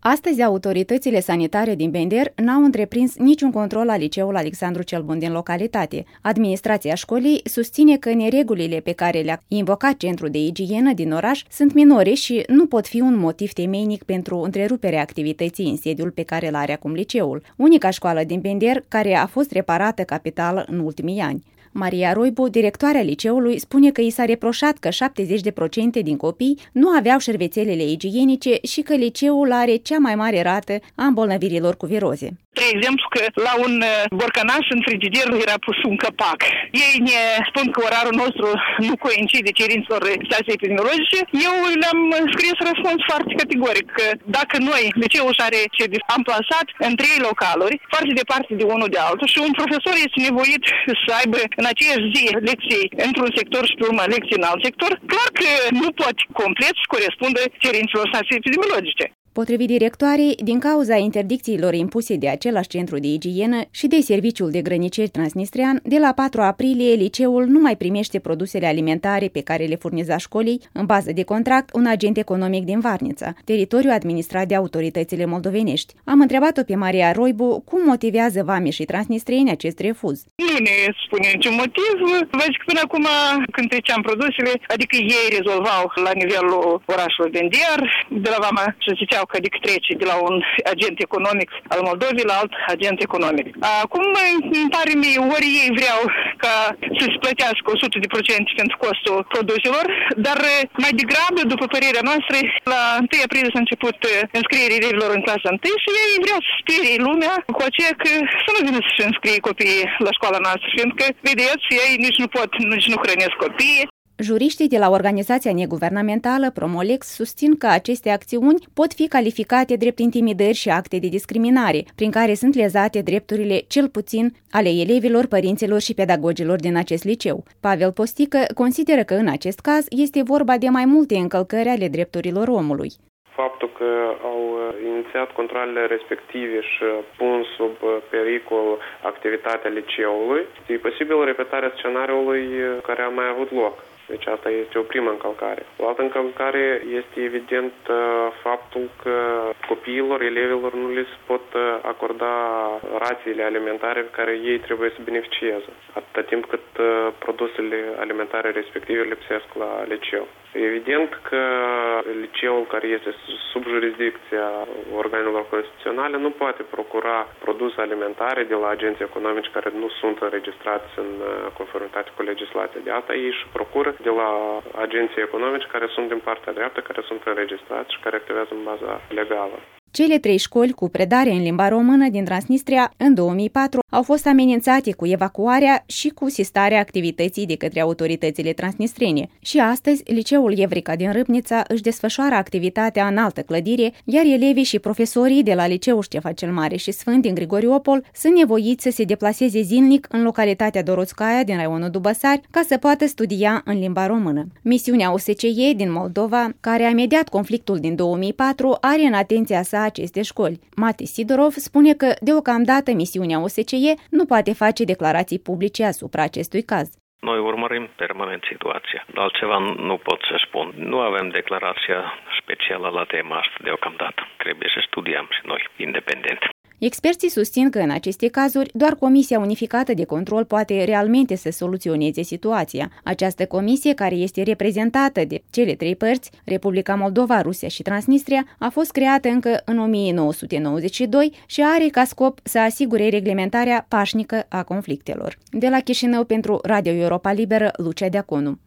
Astăzi, autoritățile sanitare din Bender n-au întreprins niciun control la liceul Alexandru cel Bun din localitate. Administrația școlii susține că neregulile pe care le-a invocat centrul de igienă din oraș sunt minore și nu pot fi un motiv temeinic pentru întreruperea activității în sediul pe care îl are acum liceul, unica școală din Bender care a fost reparată capital în ultimii ani. Maria Roibu, directoarea liceului, spune că i s-a reproșat că 70% din copii nu aveau șervețelele igienice și că liceul are cea mai mare rată a îmbolnăvirilor cu viroze. De exemplu că la un borcanaș în frigider era pus un căpac. Ei ne spun că orarul nostru nu coincide cerințelor situației epidemiologice. Eu le-am scris răspuns foarte categoric că dacă noi, liceul are amplasat în 3 localuri, foarte departe de unul de altul și un profesor este nevoit să aibă în aceeași zi lecții într-un sector și pe urmă lecții în alt sector, clar că nu poate complet să corespundă cerințelor situației epidemiologice. Potrivit directoarei, din cauza interdicțiilor impuse de același centru de igienă și de Serviciul de Grăniceri Transnistrean, de la 4 aprilie, liceul nu mai primește produsele alimentare pe care le furniza școlii, în bază de contract, un agent economic din Varnița, teritoriu administrat de autoritățile moldovenești. Am întrebat-o pe Maria Roibu cum motivează vameșii transnistreni acest refuz. Nu ne spune niciun motiv. Vă zic, până acum, când treceam produsele, adică ei rezolvau la nivelul orașului Bender, de la vama și ziceau că adică trece de la un agent economic al Moldovei la alt agent economic. Acum îmi pare mie, ori ei vreau ca să se plătească 100% pentru costul produselor, dar mai degrabă, după părerea noastră, la 1 aprilie s-a început înscrierea elevilor în clasa 1 și ei vreau să sperie lumea cu aceea că să nu vină să-și înscrie copiii la școala noastră, fiindcă, vedeți, ei nici nu hrănesc copiii. Juriștii de la organizația neguvernamentală Promolex susțin că aceste acțiuni pot fi calificate drept intimidări și acte de discriminare, prin care sunt lezate drepturile, cel puțin, ale elevilor, părinților și pedagogilor din acest liceu. Pavel Postică consideră că în acest caz este vorba de mai multe încălcări ale drepturilor omului. Faptul că au inițiat controalele respective și pun sub pericol activitatea liceului, e posibil repetarea scenariului care a mai avut loc. Deci asta este o primă încălcare. O altă încălcare este evident faptul că copiilor, elevilor nu le se pot acorda rațiile alimentare pe care ei trebuie să beneficieze, atâta timp cât produsele alimentare respective lipsesc la liceu. Evident că liceul care este sub jurisdicția organelor constituționale nu poate procura produse alimentare de la agenții economici care nu sunt înregistrați în conformitate cu legislația. De asta ei își procură de la agenții economici care sunt din partea dreaptă, care sunt înregistrați și care activează în baza legală. Cele 3 școli cu predare în limba română din Transnistria în 2004 au fost amenințate cu evacuarea și cu sistarea activității de către autoritățile transnistrene. Și astăzi, liceul Evrica din Râbnița își desfășoară activitatea în altă clădire, iar elevii și profesorii de la liceul Ștefan cel Mare și Sfânt din Grigoriopol sunt nevoiți să se deplaseze zilnic în localitatea Doroțcaia din raionul Dubăsari ca să poată studia în limba română. Misiunea OSCE din Moldova, care a mediat conflictul din 2004, are în atenția sa aceste școli. Mate Sidorov spune că, deocamdată, misiunea OSCE nu poate face declarații publice asupra acestui caz. Noi urmărim permanent situația. Altceva nu pot să spun. Nu avem declarația specială la tema asta deocamdată. Trebuie să studiem și noi, independent. Experții susțin că în aceste cazuri doar Comisia Unificată de Control poate realmente să soluționeze situația. Această comisie, care este reprezentată de cele 3 părți, Republica Moldova, Rusia și Transnistria, a fost creată încă în 1992 și are ca scop să asigure reglementarea pașnică a conflictelor. De la Chișinău pentru Radio Europa Liberă, Lucia Deaconu.